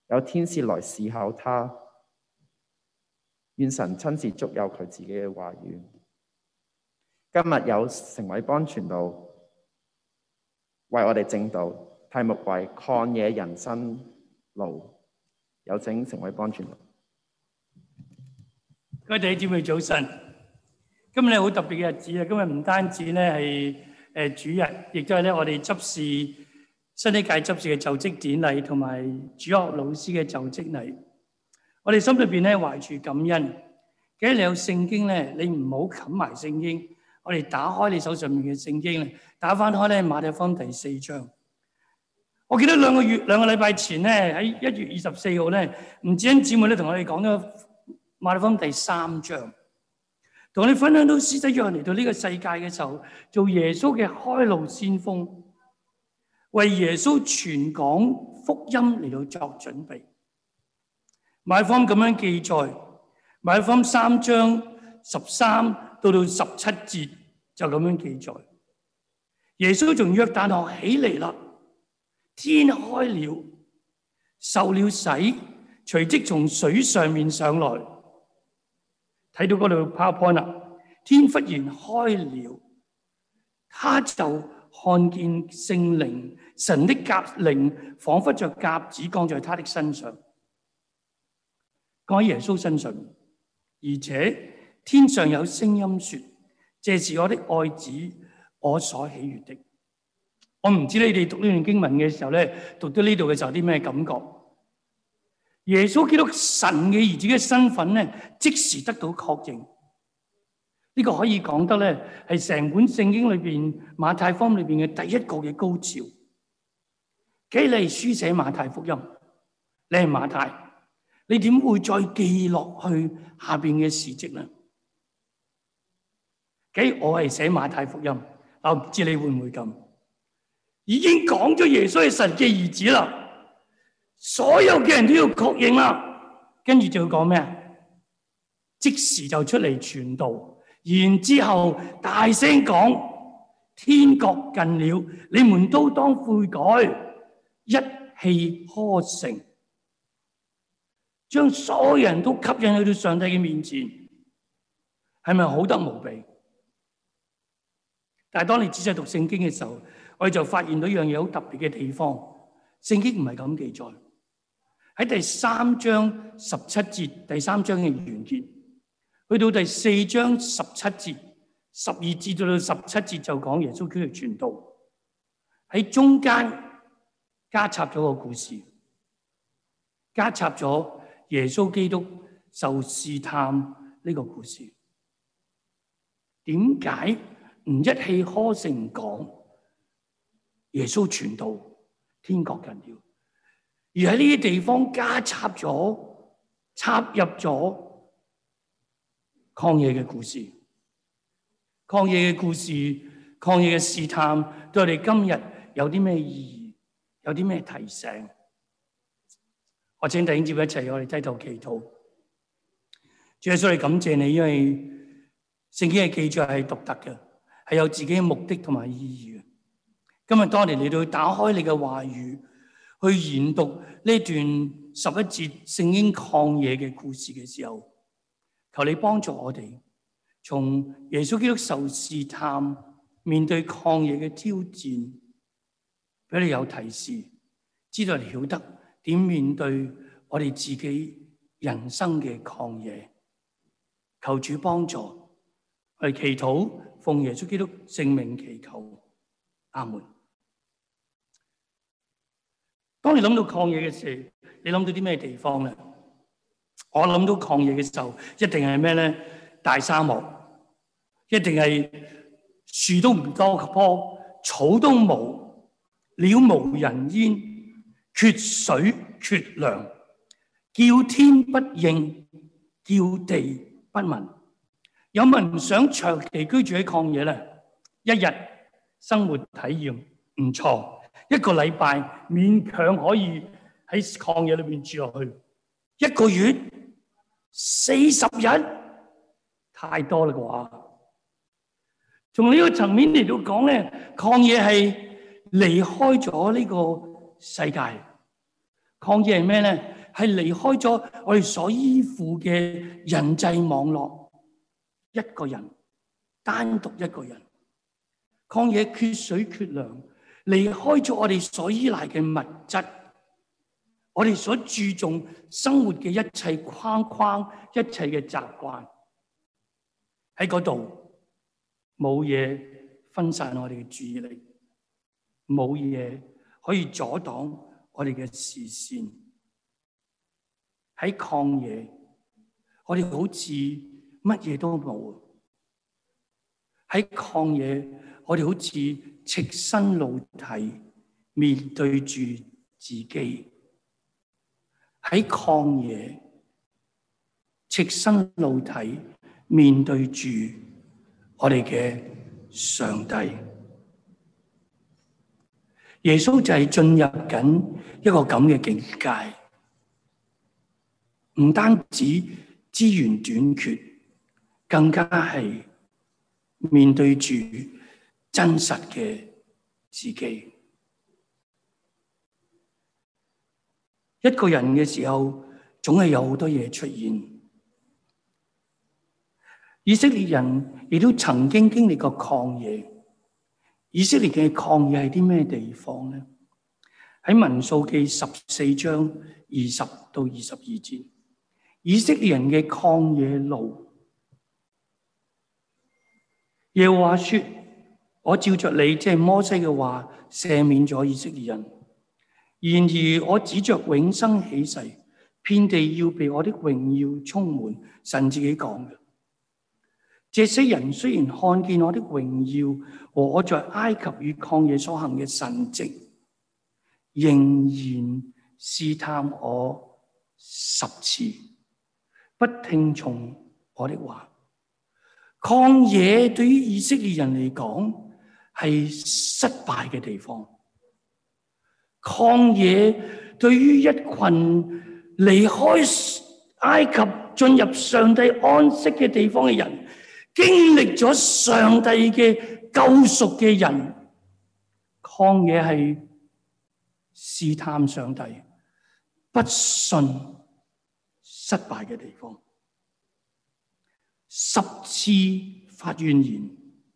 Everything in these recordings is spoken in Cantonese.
有天使來伺候他。願神親自祝佑佢自己嘅話語。今日有成偉邦傳道為我哋證道，題目為曠野人生路。有請成偉邦傳道。 各位弟兄姊妹早晨，今日好特別嘅日子啊！今日唔單止咧係主日，亦都係咧我哋執事新一屆執事嘅就職典禮，同埋主學老師嘅就職禮。我哋心裏邊咧懷住感恩。既然你有聖經咧，你唔好冚埋聖經。我哋打開你手上面嘅聖經咧，打翻開咧馬太福音第4章。我記得兩個禮拜前咧喺1月24號咧，吳志恩姊妹咧同我哋講咗馬太福音第3章，同我哋分享到施洗約翰嚟到呢個世界嘅時候，做耶穌嘅開路先鋒，為耶穌傳講福音嚟到作準備。馬太福音咁樣記載，馬太福音3章13到17節就咁樣記載。耶穌從約旦河起嚟啦，天開了，受了洗，隨即從水上面上來。睇到嗰度 PowerPoint 啦，天忽然開了，他就看見聖靈，神的鴿靈仿佛着鴿子降在他的身上。降喺耶穌身上，而且天上有聲音說：這是我的愛子，我所喜悅的。我唔知你哋讀呢段經文嘅時候咧，讀到呢度嘅時候有啲咩感覺？耶穌基督神嘅兒子嘅身份咧，即時得到確認。呢個可以講得咧，係成本聖經裏邊馬太福音裏邊嘅第一個嘅高潮。既然你係書寫馬太福音，你係馬太。你點會再記落去下邊嘅事蹟呢？假如我係寫馬太福音，我唔知你會唔會咁？已經講咗耶穌係神嘅兒子啦，所有嘅人都要確認啦，跟住就要講咩啊？即時就出嚟傳道，然之後大聲講：天國近了，你們都當悔改，一氣呵成。將所有人都吸引去到上帝嘅面前，係咪好得無比？但係當你仔細讀聖經嘅時候，我哋就發現到一樣嘢好特別嘅地方。聖經唔係咁記載。喺第3章17節，第3章嘅完結，去到第4章17節、12節到17節就講耶穌基督傳道。喺中間加插咗個故事，加插咗耶穌基督受試探呢個故事。點解唔一氣呵成講耶穌傳道天國近了，而喺呢啲地方加插入咗曠野嘅故事？曠野嘅故事，曠野嘅試探，對我哋今日有啲咩意義？有啲咩提醒？我請弟兄姊妹一齊，我哋低頭祈禱。主耶穌，我感謝你，因為聖經嘅記載係獨特嘅，係有自己嘅目的同埋意義嘅。今日當我哋嚟到打開你嘅話語，去研讀呢段11節聖經曠野嘅故事嘅時候，求你幫助我哋，從耶穌基督受試探，面對曠野嘅挑戰，俾你有提示，知道你曉得點面對我哋自己人生嘅曠野。求主幫助，我哋祈禱，奉耶穌基督聖名祈求，阿門。當你諗到曠野嘅時候，你諗到啲咩地方咧？我諗到曠野嘅時候，一定係咩咧？大沙漠，一定係樹都唔多棵，草都冇，鳥無人煙，缺水缺糧，叫天不應，叫地不聞。有冇人想長期居住喺曠野咧？一日生活體驗唔錯，一個禮拜勉強可以喺曠野裏邊住落去，一個月40日太多啦啩。從呢個層面嚟到講咧，曠野係離開咗呢個世界。曠野係咩咧？ 係離開咗我哋所依附嘅人際網絡，一個人單獨一個人，曠野缺水缺糧，離開咗我哋所依賴嘅物質，我哋所注重生活嘅一切框框，一切嘅習慣，喺嗰度冇嘢分散我哋嘅注意力，冇嘢可以阻擋我哋嘅視線。喺曠野，我哋好似乜嘢都冇。喺曠野，我哋好似赤身露體，面對住自己。喺曠野，赤身露體，面對住我哋嘅上帝。耶穌就係進入緊一個咁嘅境界，唔單止資源短缺，更加係面對住真實嘅自己。一個人嘅時候，總係有好多嘢出現。以色列人亦都曾經經歷過曠野。以色列嘅曠野係啲咩地方呢？喺民數記14章20到22節，以色列人嘅曠野路，耶和華說：我照着你即係摩西嘅話，赦免咗以色列人。然而我指着永生起誓，遍地要被我的榮耀充滿。神自己講嘅。這些人雖然看見我的榮耀和我在埃及與曠野所行嘅神蹟，仍然試探我10次，不聽從我的話。曠野對於以色列人嚟講係失敗嘅地方。曠野對於一群離開埃及進入上帝安息嘅地方嘅人，經歷咗上帝嘅救贖嘅人，曠野係試探上帝、不信、失敗嘅地方。10次發怨言。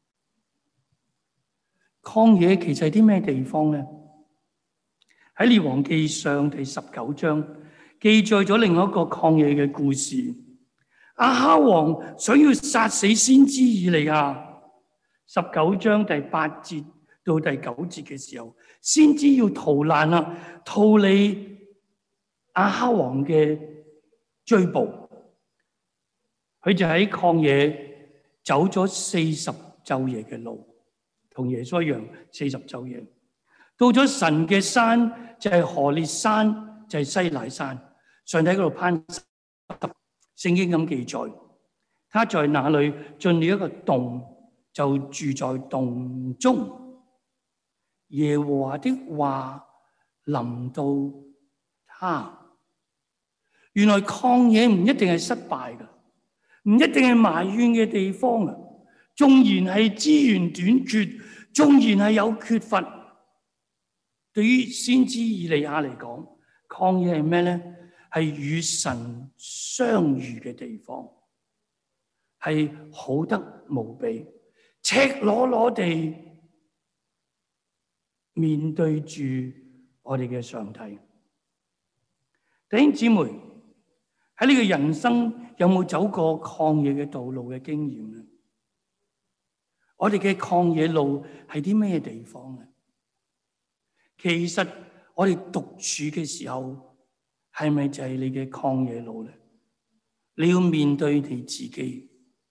曠野其實係啲咩地方呢？喺列王記上第19章記載咗另外一個曠野嘅故事。亞哈王想要殺死先知以利亞，19章第8節到第9節嘅時候，先知要逃難啦，逃離亞哈王嘅追捕。佢就喺曠野走咗40晝夜嘅路，同耶穌一樣40晝夜。到咗神嘅山，就係何烈山，就係西乃山。上帝嗰度攀山，聖經咁記載，他在那裏進了一個洞，就住在洞中。耶和華的話臨到他。原來曠野唔一定係失敗嘅，唔一定係埋怨嘅地方啊。縱然係資源短缺，縱然係有缺乏。對於先知以利亞嚟講，曠野係咩咧？係與神相遇嘅地方，係好得無比，赤裸裸地面對住我哋嘅上帝。弟兄姊妹，喺呢個人生有冇走過曠野嘅道路嘅經驗咧？我哋嘅曠野路係啲咩地方咧？其實我哋獨處嘅時候，係咪就係你嘅曠野路咧？你要面對你自己。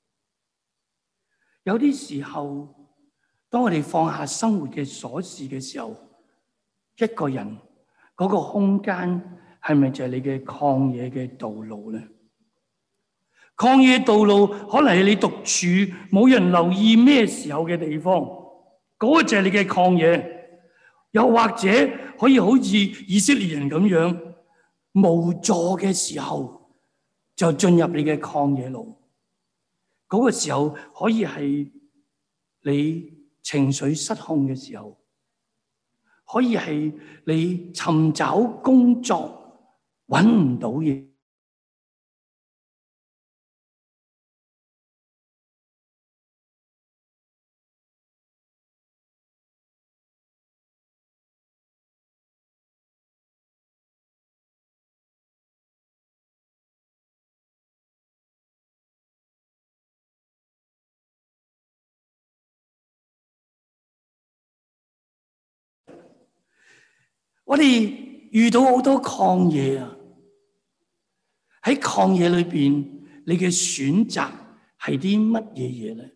有啲時候，當我哋放下生活嘅瑣事嘅時候，一個人嗰個空間係咪就係你嘅曠野嘅道路咧？曠野道路可能係你獨處冇人留意咩時候嘅地方，嗰個就係你嘅曠野。又或者可以好似以色列人咁樣無助嘅時候，就進入你嘅曠野路。嗰個時候可以係你情緒失控嘅時候，可以係你尋找工作揾唔到嘢。我哋遇到好多曠野啊！喺曠野裏邊，你嘅選擇係啲乜嘢嘢咧？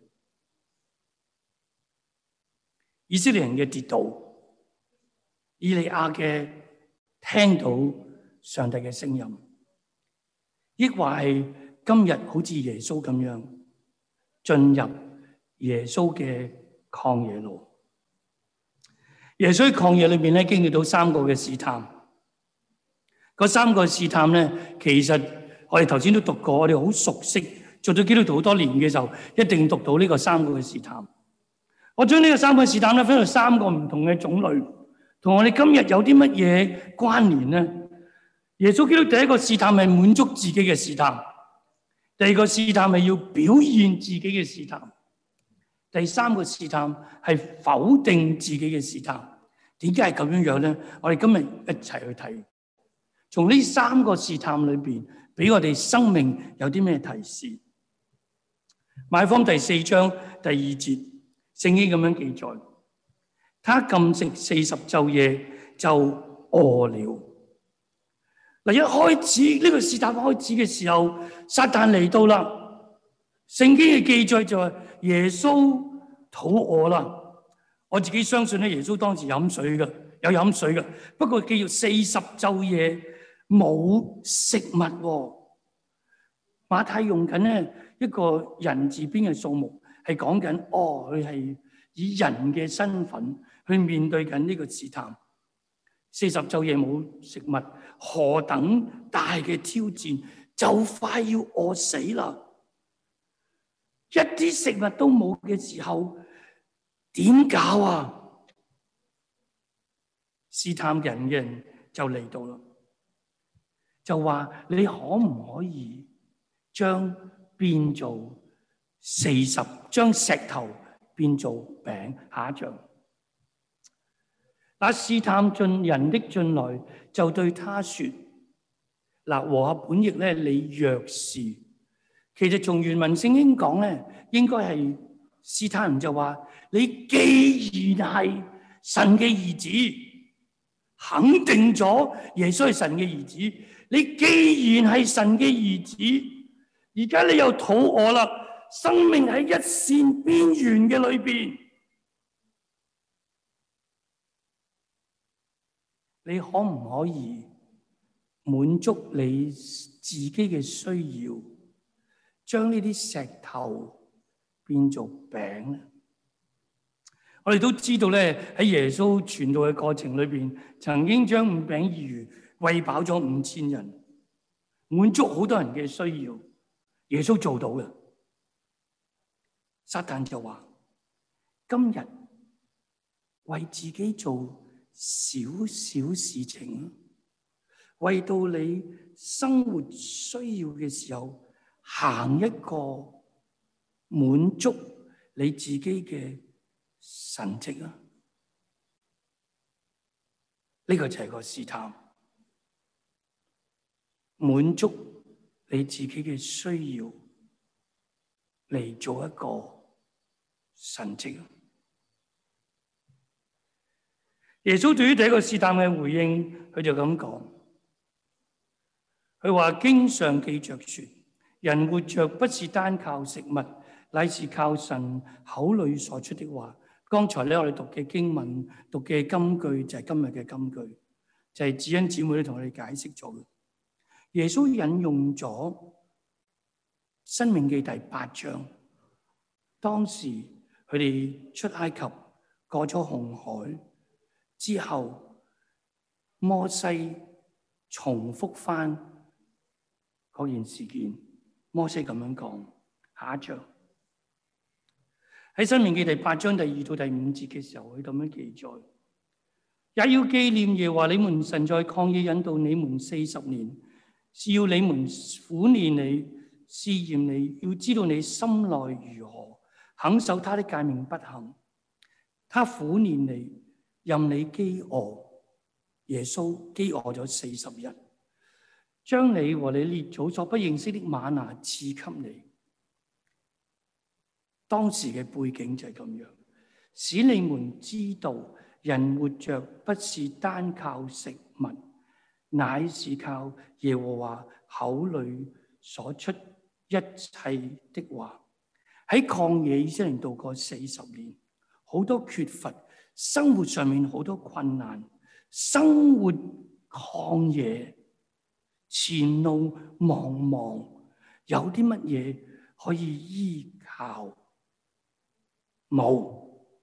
以色列人嘅跌倒，以利亞嘅聽到上帝嘅聲音，抑或係今日好似耶穌咁樣進入耶穌嘅曠野路？耶穌喺曠野裏邊咧，經歷到3個嘅試探。嗰3個試探咧，其實我哋頭先都讀過，我哋好熟悉。做咗基督徒好多年嘅時候，一定讀到呢個3個嘅試探。我將呢個3個試探咧分為3個唔同嘅種類，同我哋今日有啲乜嘢關聯咧？耶穌基督第一個試探係滿足自己嘅試探，第二個試探係要表現自己嘅試探。第3個試探係否定自己嘅試探。點解係咁樣樣咧？我哋今日一齊去睇，從呢3個試探裏邊，俾我哋生命有啲咩提示？馬可福音第4章第2節，聖經咁樣記載：他禁食40晝夜，就餓了。嗱，一開始呢個試探開始嘅時候，撒旦嚟到啦。聖經嘅記載就係耶穌肚餓啦。我自己相信咧，耶穌當時飲水嘅，有飲水嘅。不過記住40晝夜冇食物喎。馬太用緊咧一個人字邊嘅數目，係講緊佢係以人嘅身份去面對緊呢個試探。40晝夜冇食物，何等大嘅挑戰，就快要餓死啦！一啲食物都冇嘅時候，點搞啊？試探人嘅人就嚟到啦，就話你可唔可以將石頭變做餅？下一章。那試探進人的進來，就對他說：嗱，和合本譯咧，你若是，其實從原文聖經講咧，應該係試探人就話：你既然係神嘅兒子，肯定咗耶穌係神嘅兒子，你既然係神嘅兒子，而家你又肚餓啦，生命喺一線邊緣嘅裏邊。你可唔可以滿足你自己嘅需要，將呢啲石頭變做餅咧？我哋都知道咧，喺耶穌傳道嘅過程裏邊，曾經將5餅2魚餵飽咗5000人，滿足好多人嘅需要。耶穌做到嘅。撒旦就話：今日為自己做少少事情，為到你生活需要嘅時候，行一個滿足你自己嘅神蹟啊！呢個就係個試探，滿足你自己嘅需要嚟做一個神蹟啊！耶穌對於第一個試探嘅回應，佢就咁講，佢話經上記着說，人活着不是單靠食物，乃是靠神口裏所出的話。剛才咧我哋讀嘅經文，讀嘅金句就係今日嘅金句，就係子恩姊妹同我哋解釋咗嘅。耶穌引用咗申命記第8章，當時佢哋出埃及過咗紅海之後，摩西重複翻嗰件事件。摩西咁樣講，下一章喺申命記第8章第2到第5節嘅時候，佢咁樣記載： 也要紀念耶和華你們神在曠野引導你們40年，是要你們苦練你、試驗你，要知道你心內如何，肯守他的誡命不行。他苦練你，任你飢餓。耶穌飢餓咗40日，將你和你列祖所不認識的嗎哪賜給你。當時嘅背景就係咁樣，使你們知道人活着不是單靠食物，乃是靠耶和華口裏所出一切的話。喺曠野以色列人度過40年，好多缺乏，生活上面好多困難，生活曠野，前路茫茫，有啲乜嘢可以依靠？冇。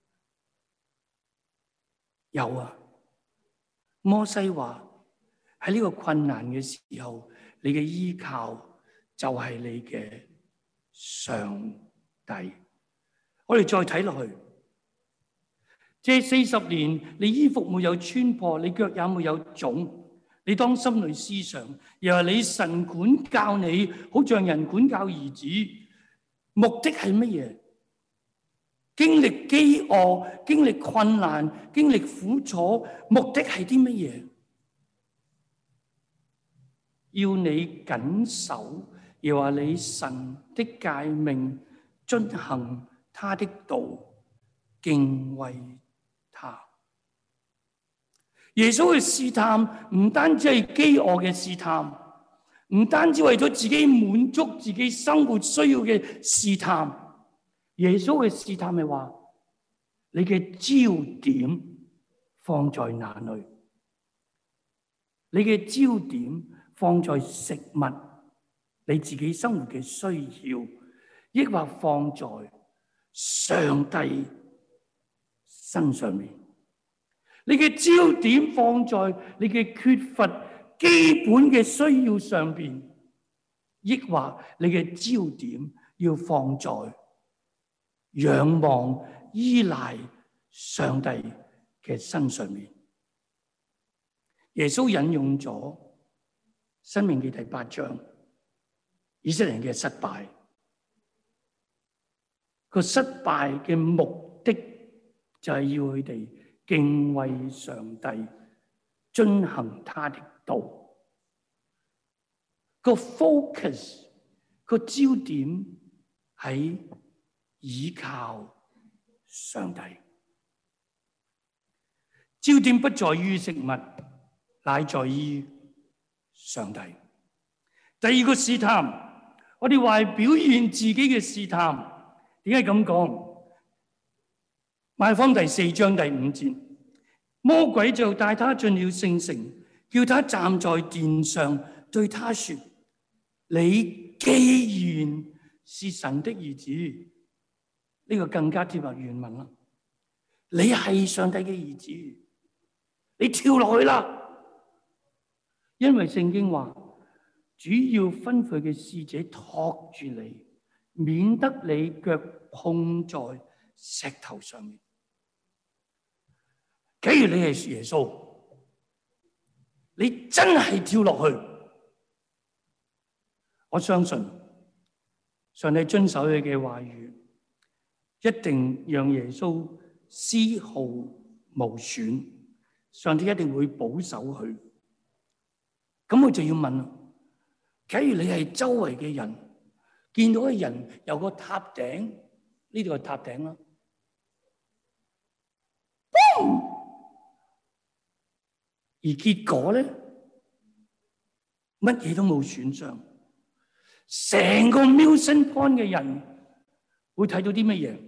有啊，摩西話喺呢個困難嘅時候，你嘅依靠就係你嘅上帝。我哋再睇落去，這40年你衣服沒有穿破，你腳也沒有腫，你當心裏思想，又話你神管教你，好像人管教兒子，目的係乜嘢？經歷飢餓，經歷困難，經歷苦楚，目的係啲乜嘢？要你謹守，又話你神的誡命，遵行他的道，敬畏他。耶穌嘅試探唔單止係飢餓嘅試探，唔單止為咗自己滿足自己生活需要嘅試探。耶穌嘅試探係話，你嘅焦點放在哪裏？你嘅焦點放在食物，你自己生活嘅需要，抑或放在上帝身上面？你嘅焦點放在你嘅缺乏基本嘅需要上邊，抑或你嘅焦點要放在仰望依賴上帝嘅身上面？耶穌引用咗《申命記》第8章，以色列人嘅失敗，個失敗嘅目的就係要佢哋敬畏上帝，遵行他的道。個 focus 個焦點喺倚靠上帝，焦點不在於食物，乃在於上帝。第二個試探，我哋話係表現自己嘅試探。點解咁講？馬太福音第4章第5節，魔鬼就帶他進了聖城，叫他站在殿上，對他說：你既然是神的兒子，呢個更加貼合原文啦。你係上帝嘅兒子，你跳落去啦。因為聖經話，主要吩咐嘅使者托住你，免得你腳碰在石頭上面。假如你係耶穌，你真係跳落去，我相信上帝遵守佢嘅話語，一定讓耶穌絲毫無損，上帝一定會保守佢。咁我就要問啦，假如你係周圍嘅人，見到嘅人有個塔頂，呢度係塔頂啦，而結果咧，乜嘢都冇損傷，成個 Milson Point 嘅人會睇到啲乜嘢？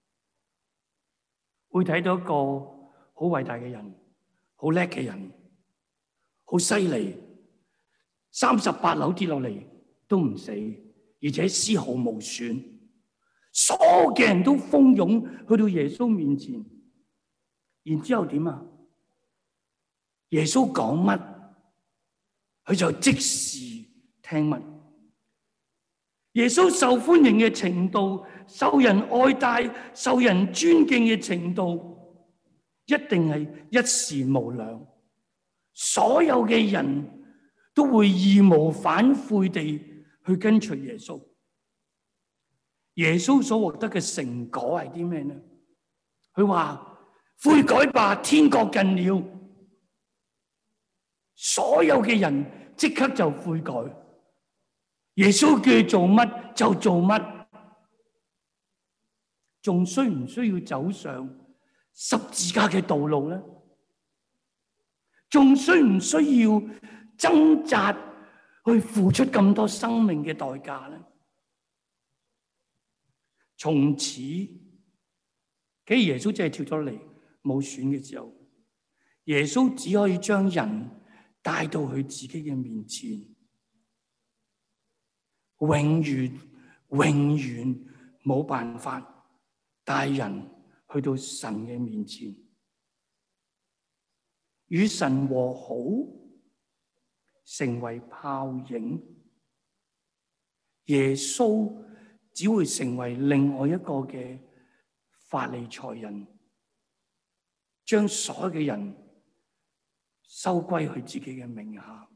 會睇到一個好偉大嘅人，好叻嘅人，好犀利，38樓跌落嚟都唔死，而且絲毫無損。所有嘅人都蜂擁去到耶穌面前，然之後點啊？耶穌講乜，佢就即時聽乜。耶穌受歡迎嘅程度，受人愛戴、受人尊敬嘅程度， 一定係一時無兩，所有嘅人都會義無反悔地去跟隨耶穌。耶穌所獲得嘅成果係啲咩呢？佢話悔改吧，天國近了。所有嘅人即刻就悔改，耶穌叫佢做乜就做乜，仲需唔需要走上十字架嘅道路呢？仲需唔需要掙扎去付出咁多生命嘅代價呢？從此，其實耶穌真係跳咗嚟冇選嘅時候，耶穌只可以將人帶到佢自己嘅面前，永遠冇辦法帶人去到神嘅面前，與神和好，成為泡影。耶穌只會成為另外一個嘅法利賽人，將所有嘅人收歸佢自己嘅名下。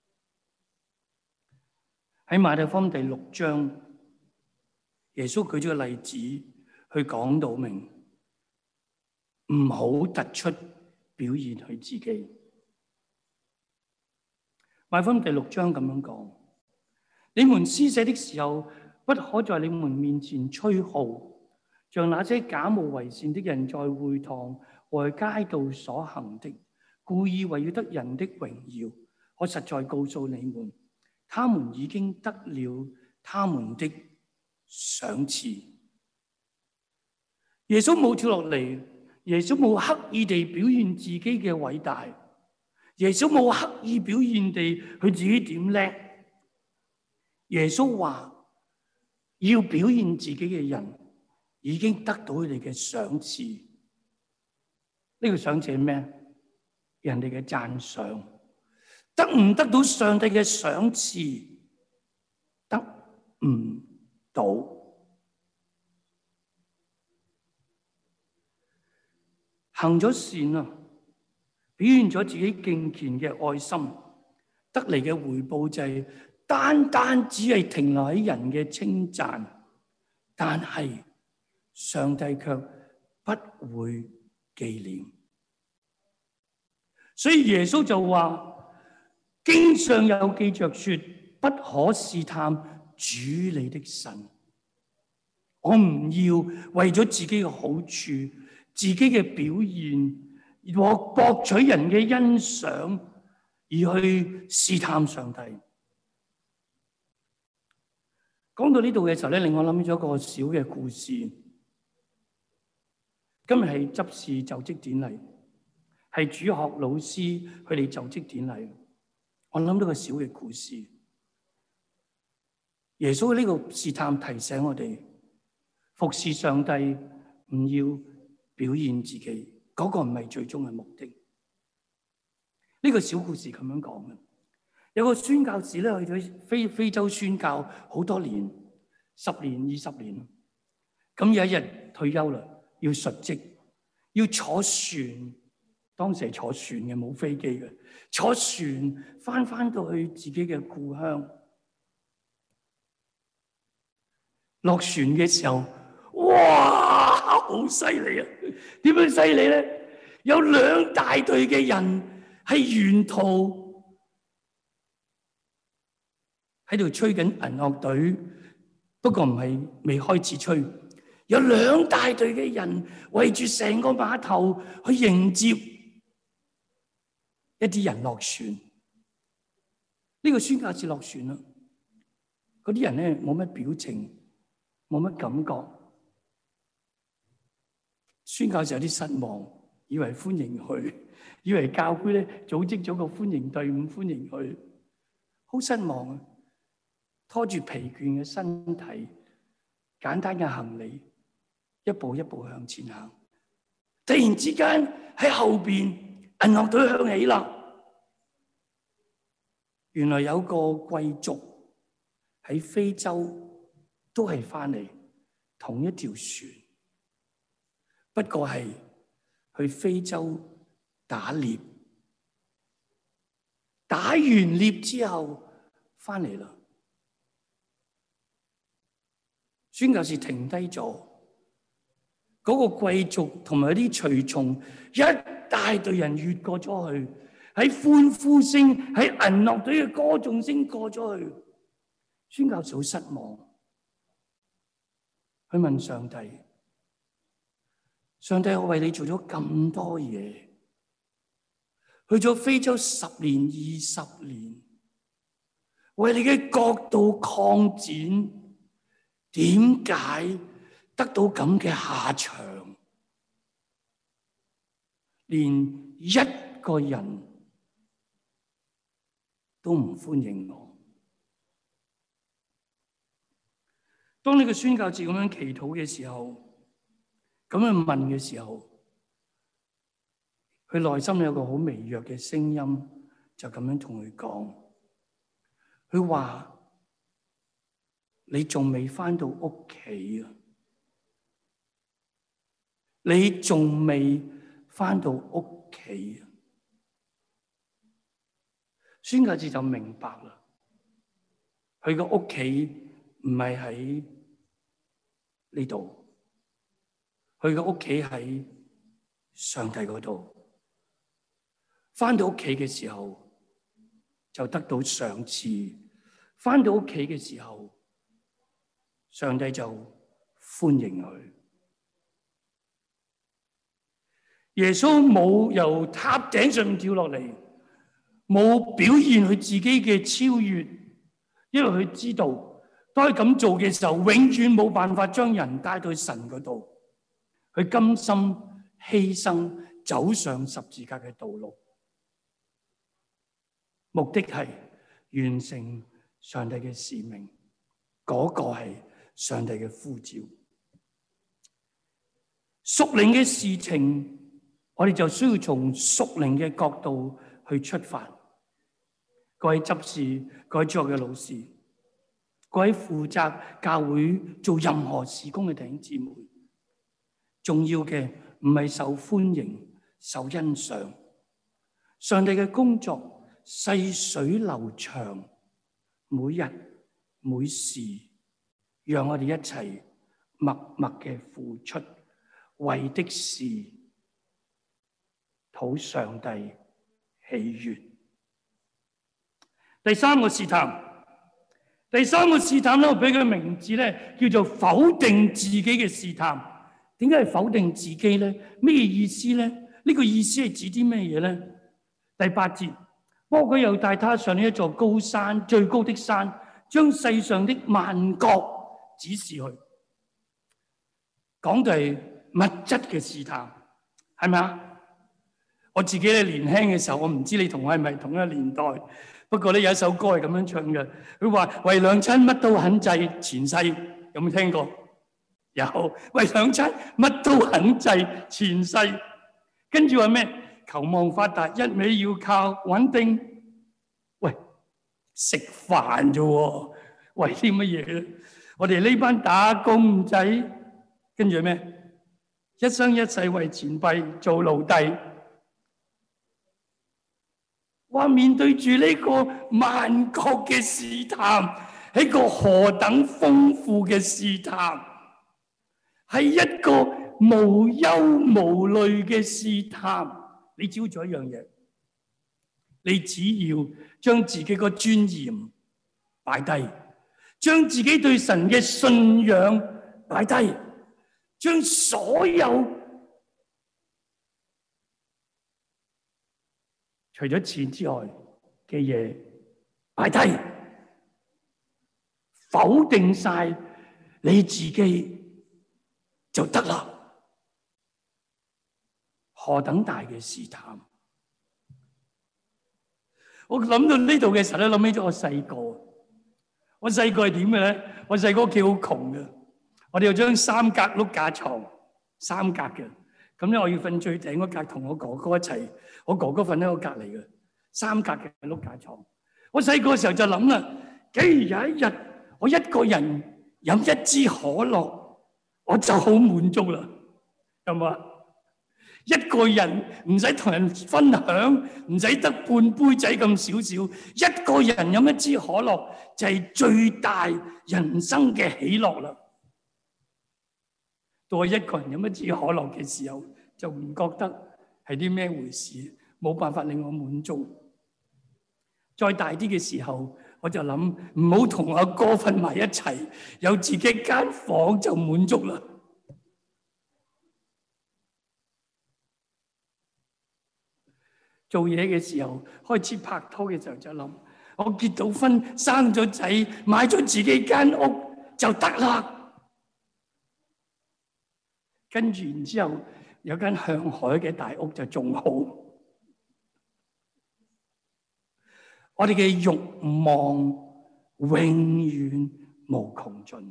喺馬太福音第6章，耶穌舉咗個例子去講到明，唔好突出表現佢自己。馬太福音第6章咁樣講：你們施捨的時候，不可在你們面前吹號，像那些假冒為善的人在會堂和街道所行的，故意為要得人的榮耀。我實在告訴你們，他們已經得了他們的賞賜。耶穌冇跳落嚟，耶穌冇刻意地表現自己嘅偉大，耶穌冇刻意表現地佢自己點叻。耶穌話要表現自己嘅人已經得到佢哋嘅賞賜。呢個賞賜係咩？人哋嘅讚賞。得唔得到上帝嘅賞賜？得唔到。行咗善啊，表現咗自己敬虔嘅愛心，得嚟嘅回報就係單單只係停留喺人嘅稱讚，但係上帝卻不會紀念。所以耶穌就話，經上有記着說，不可試探主你的神。我唔要為咗自己嘅好處，自己嘅表現和博取人嘅欣賞而去試探上帝。講到呢度嘅時候咧，令我諗起咗一個小嘅故事。今日係執事就職典禮，係主學老師佢哋就職典禮。我諗到個小嘅故事。耶穌呢個試探提醒我哋，服侍上帝唔要表現自己，嗰個唔係最終嘅目的。呢個小故事咁樣講嘅，有個宣教士咧去咗非洲宣教好多年，10年20年，咁有一日退休啦，要述職，要坐船，當時係坐船嘅，冇飛機嘅，坐船翻到去自己嘅故鄉。落船嘅時候，哇，好犀利啊！點樣犀利咧？有2大隊嘅人係沿途喺度吹緊銀樂隊，不過唔係未開始吹。有2大隊嘅人圍住成個碼頭去迎接一啲人落船。呢個宣教士落船啦，嗰啲人咧冇乜表情，冇乜感覺。宣教士有啲失望，以為歡迎佢，以為教會咧組織咗個歡迎隊伍歡迎佢，好失望啊！拖住疲倦嘅身體，簡單嘅行李，一步一步向前行。突然之間喺後邊銀樂隊響起啦。原來有個貴族喺非洲都係翻嚟同一條船，不過係去非洲打獵，打完獵之後翻嚟啦。宣教士停低咗，嗰個貴族同埋啲隨從一大隊人越過咗去，喺歡呼聲、喺銀樂隊嘅歌頌聲過咗去。宣教士好失望，去問上帝：上帝，我為你做咗咁多嘢，去咗非洲10年、20年，為你嘅國度擴展，點解得到咁嘅下場？連一個人都唔歡迎我。當呢個宣教士咁樣祈禱嘅時候，咁樣問嘅時候，佢內心有個好微弱嘅聲音，就咁樣同佢講：佢話你仲未返到屋企啊！你仲未返到屋企啊！宣教士就明白啦，佢個屋企唔係喺呢度，佢個屋企喺上帝嗰度。返到屋企嘅時候就得到賞賜，返到屋企嘅時候，上帝就歡迎佢。耶穌冇由塔頂上面跳落嚟，冇表現佢自己嘅超越，因為佢知道當佢咁做嘅時候，永遠冇辦法將人帶到神嗰度。佢甘心犧牲，走上十字架嘅道路，目的係完成上帝嘅使命。嗰個係上帝嘅呼召。屬靈嘅事情，我哋就需要從屬靈嘅角度去出發。各位執事、各位主學嘅老師、各位負責教會做任何事工嘅弟兄姊妹，重要嘅唔係受歡迎、受欣賞。上帝嘅工作細水流長，每日每時，讓我哋一齊默默嘅付出，為的是討上帝喜悅。第三個試探，第三個試探咧，我俾佢名字咧叫做否定自己嘅試探。點解係否定自己咧？咩意思咧？呢個意思係指啲咩嘢咧？第8節，魔鬼又帶他上呢一座高山，最高的山，將世上的萬國指示去。講到係物質嘅試探，係咪啊？我自己咧年輕嘅時候，我唔知你同我係咪同一個年代。不過咧有一首歌係咁樣唱嘅，佢話為娘親乜都肯制，前世有冇聽過？有，為娘親乜都肯制，前世。跟住話咩？求望發達，一味要靠穩定。喂，食飯啫喎，為啲乜嘢咧？我哋呢班打工仔，跟住咩？一生一世為錢幣做奴隸。話面對住呢個萬國嘅試探，係一個何等豐富嘅試探，係一個無憂無慮嘅試探。你只要做一樣嘢，你只要將自己個尊嚴擺低，將自己對神嘅信仰擺低，將所有除咗錢之外嘅嘢擺低，否定晒你自己就得啦。何等大嘅試探！我諗到呢度嘅時候咧，諗起咗我細個。我細個係點嘅咧？我細個屋企好窮嘅，我哋有張3格碌架床，3格嘅。咁咧，我要瞓最頂嗰格，同我哥哥一齊。我哥哥瞓喺我隔離嘅3格嘅碌架床。我細個嘅時候就諗啦，假如有一日我一個人飲一支可樂，我就好滿足啦，係嘛？ 一個人唔使同人分享，唔使得半杯仔咁少少，一個人飲一支可樂就係最大人生嘅喜樂啦。到我一個人飲一支可樂嘅時候，就唔覺得係啲咩回事，冇辦法令我滿足。再大啲嘅時候，我就諗唔好同阿哥瞓埋一齊，有自己間房就滿足啦。做嘢嘅時候，開始拍拖嘅時候就諗，我結到婚，生咗仔，買咗自己間屋就得啦。跟住然之後有間向海嘅大屋就仲好。我哋嘅慾望永遠無窮盡，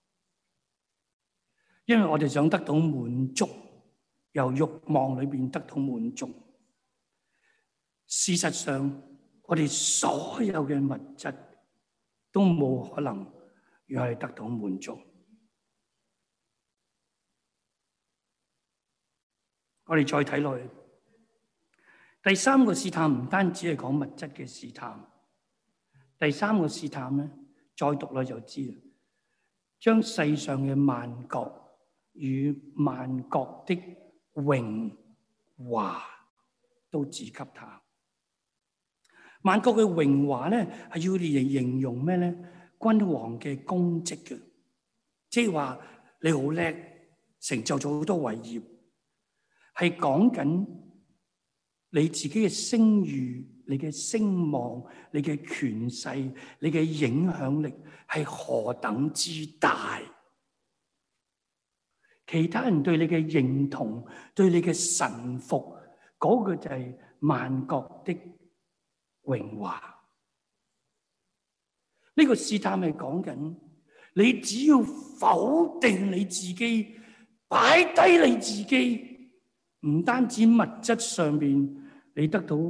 因為我哋想得到滿足，由慾望裏邊得到滿足。事實上，我哋所有嘅物質都冇可能讓我哋得到滿足。我哋再睇落去，第三個試探唔單止係講物質嘅試探，第三個試探咧，再讀落就知啦。將世上嘅萬國與萬國的榮華都指給他。萬國嘅榮華咧，係要嚟形容咩咧？君王嘅功績嘅，即係話你好叻，成就咗好多偉業，係講緊你自己嘅聲譽、你嘅聲望、你嘅權勢、你嘅影響力係何等之大。其他人對你嘅認同、對你嘅臣服，嗰個就係萬國的榮華。呢個試探係講緊你只要否定你自己，擺低你自己，唔單止物質上邊你得到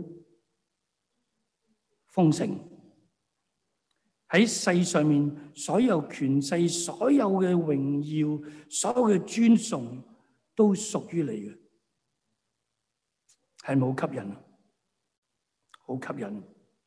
豐盛，喺世上面所有權勢、所有嘅榮耀、所有嘅尊崇都屬於你嘅，係咪好吸引啊？好吸引！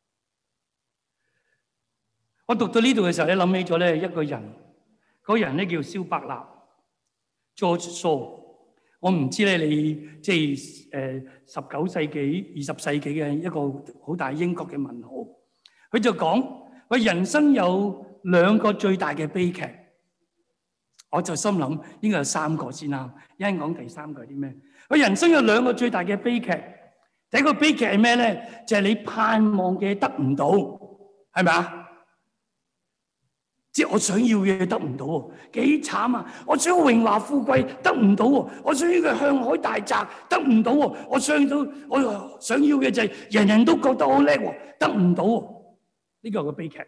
我讀到呢度嘅時候咧，諗起咗咧一個人，嗰個人咧叫蕭伯納 George Shaw。我唔知咧，你即係19世紀、20世紀嘅一個好大英國嘅文豪，佢就講：我人生有2個最大嘅悲劇。我就心諗應該有3個先啱。一陣講第3個係啲咩？我人生有2個最大嘅悲劇。第一個悲劇係咩咧？就係你盼望嘅得唔到，係咪啊？即係我想要嘅得唔到喎，幾慘啊！我想榮華富貴得唔到喎，我想要嘅向海大宅得唔到喎，我想要嘅就係人人都覺得好叻喎，得唔到喎。呢個係個悲劇。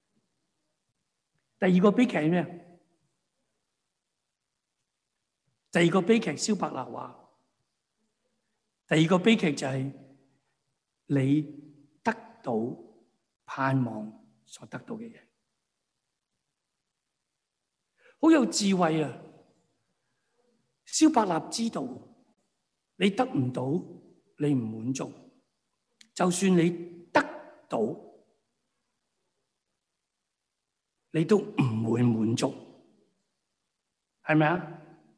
第二個悲劇係咩？第二個悲劇，蕭伯納話，第二個悲劇就係你得到盼望所得到嘅嘢。好有智慧啊！蕭伯納知道你得唔到，你唔滿足；就算你得到，你都唔會滿足，係咪啊？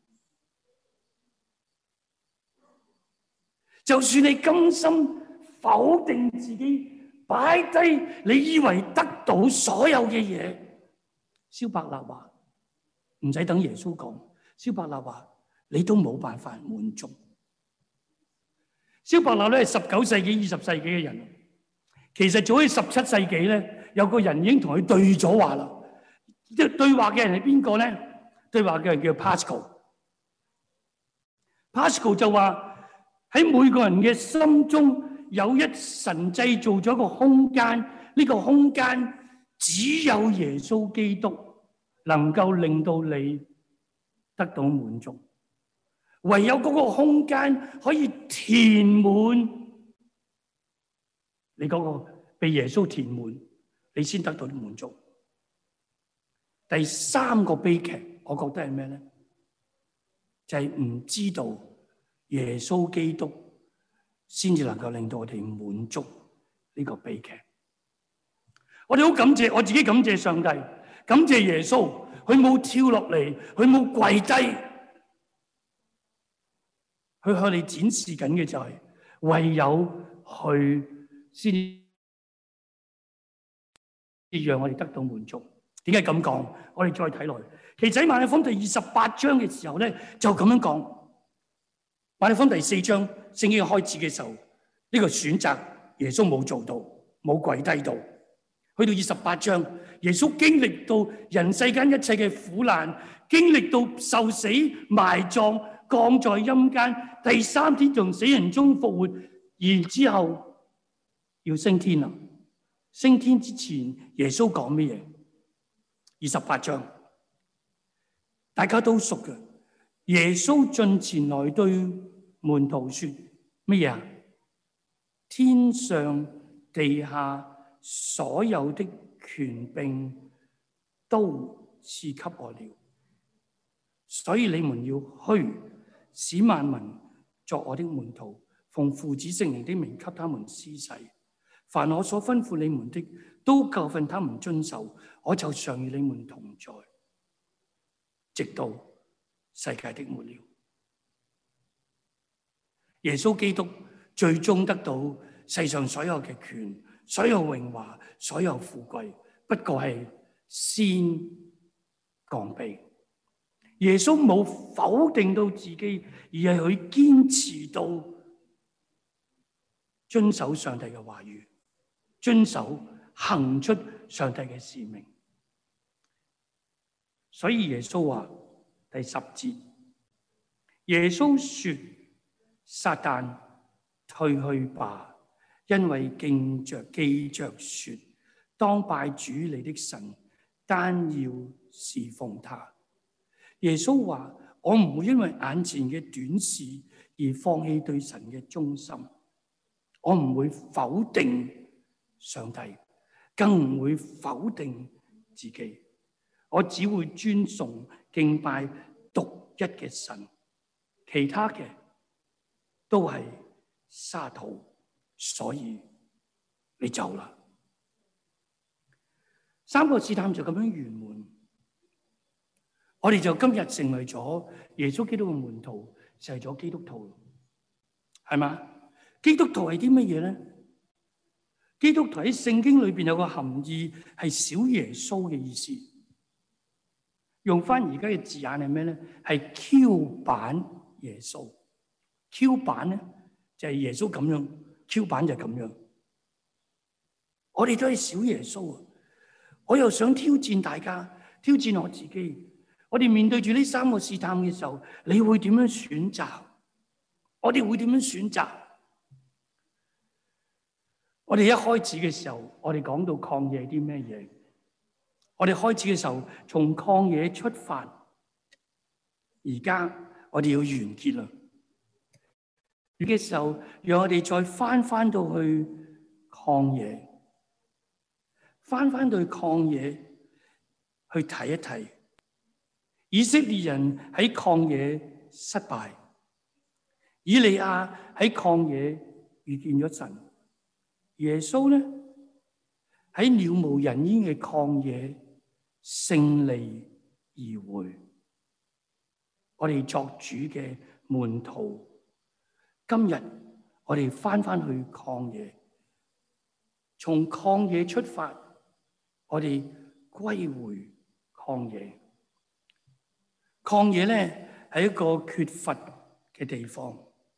就算你甘心否定自己，擺低你以為得到所有嘅嘢，蕭伯納話。唔使等耶穌講，蕭伯納話你都冇辦法滿足。蕭伯納咧係19世紀、20世紀嘅人，其實早喺17世紀咧，有個人已經同佢對咗話啦。對話嘅人係邊個咧？對話嘅人叫 Pascal。Pascal 就話喺每個人嘅心中有一神製造咗一個空間，呢個空間只有耶穌基督能夠令到你得到滿足，唯有嗰個空間可以填滿你嗰個被耶穌填滿，你先得到滿足。第3個悲劇，我覺得係咩咧？就係唔知道耶穌基督先至能夠令到我哋滿足呢個悲劇。我哋好感謝，我自己感謝上帝，感謝耶穌，佢冇跳落嚟，佢冇跪低，佢向你展示緊嘅就係唯有佢先至讓我哋得到滿足。點解咁講？我哋再睇落去，其實喺馬太福音第28章嘅時候咧，就咁樣講。馬太福音第4章聖經開始嘅時候，呢個選擇耶穌冇做到，冇跪低到。去到28章，耶穌經歷到人世間一切嘅苦難，經歷到受死、埋葬、降在陰間，第3天從死人中復活，然之後要升天啦。升天之前，耶穌講乜嘢？28章，大家都熟嘅。耶穌進前來對門徒說乜嘢啊？天上地下所有的權柄都賜給我了，所以你們要去，使萬民作我的門徒，奉父子聖靈的名給他們施洗。凡我所吩咐你們的，都教訓他們遵守，我就常與你們同在，直到世界的末了。耶穌基督最終得到世上所有嘅權、所有榮華、所有富貴，不過係先降卑。耶穌冇否定到自己，而係佢堅持到遵守上帝嘅話語，遵守行出上帝嘅使命。所以耶穌話第10節，耶穌說：撒旦退去吧，因為記着說，當拜主你的神，單要侍奉他。耶穌話：我唔會因為眼前嘅短視而放棄對神嘅忠心，我唔會否定上帝，更唔會否定自己，我只會尊崇敬拜獨一嘅神，其他嘅都係沙土，所以你走啦。3個試探就咁樣圓滿，我哋就今日成為咗耶穌基督嘅門徒，成為咗基督徒，係嘛？基督徒係啲乜嘢咧？基督徒喺聖經裏邊有個含義係小耶穌嘅意思，用翻而家嘅字眼係咩咧？係 Q 版耶穌。Q 版咧就係耶穌咁樣 ，Q 版就係咁樣。我哋都係小耶穌啊！我又想挑戰大家，挑戰我自己。我哋面對住呢3個試探嘅時候，你會點樣選擇？我哋會點樣選擇？我哋一開始嘅時候，我哋講到曠野啲咩嘢？我哋開始嘅時候，從曠野出發，而家我哋要完結啦。嘅時候，讓我哋再翻到去曠野，翻到去曠野去睇一睇以色列人喺曠野失敗，以利亞喺曠野遇見咗神，耶穌咧喺渺無人煙嘅曠野勝利而回。我哋作主嘅門徒。今日我哋翻去曠野，從曠野出發，我哋歸回曠野。曠野咧係一個缺乏嘅地方。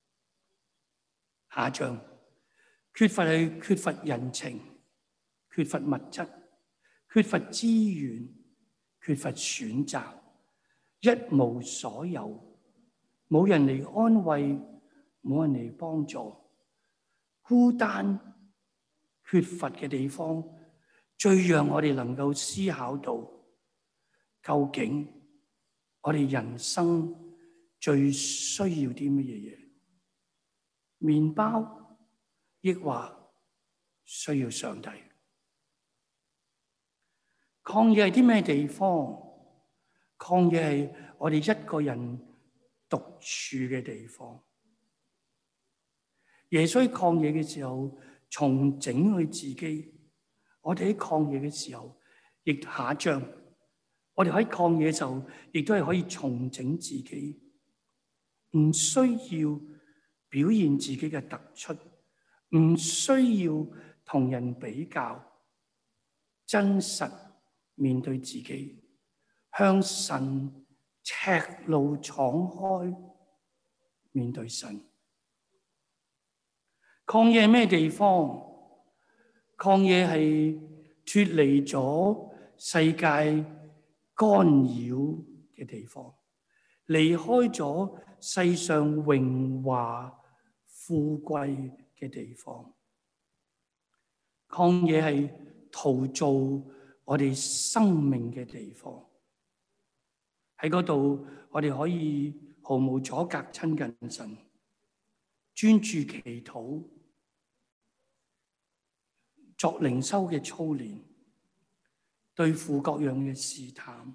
下一章，缺乏係缺乏人情，缺乏物質，缺乏資源，缺乏選擇，一無所有，冇人嚟安慰，冇人嚟幫助，孤單缺乏嘅地方，最讓我哋能夠思考到，究竟我哋人生最需要啲乜嘢嘢？麵包，抑或需要上帝？曠野係啲咩地方？曠野係我哋一個人獨處嘅地方。 耶穌喺曠野嘅時候重整佢自己，我哋喺曠野嘅時候亦下一章，我哋喺曠野嘅時候亦都係可以重整自己，唔需要表現自己嘅突出，唔需要同人比較，真實面對自己，向神赤露敞開面對神。曠野係咩地方？曠野係脫離咗世界干擾嘅地方，離開咗世上榮華富貴嘅地方。曠野係陶造我哋生命嘅地方。喺嗰度，我哋可以毫無阻隔親近神，專注祈禱，作靈修嘅操練，對付各樣嘅試探，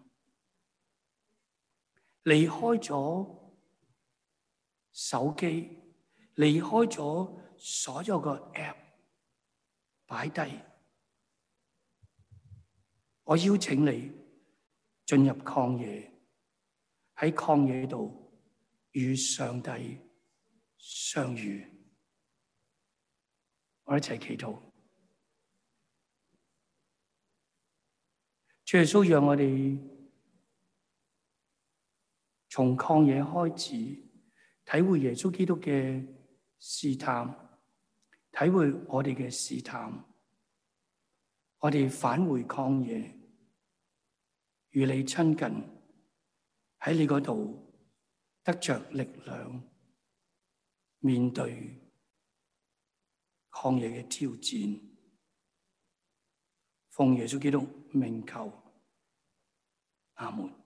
離開咗手機，離開咗所有個 app， 擺低。我邀請你進入曠野，喺曠野度與上帝相遇。我一齊祈禱。主耶穌，讓我哋從曠野開始，體會耶穌基督嘅試探，體會我哋嘅試探，我哋返回曠野，與你親近，喺你嗰度得着力量，面對曠野嘅挑戰。奉耶穌基督名求，阿門。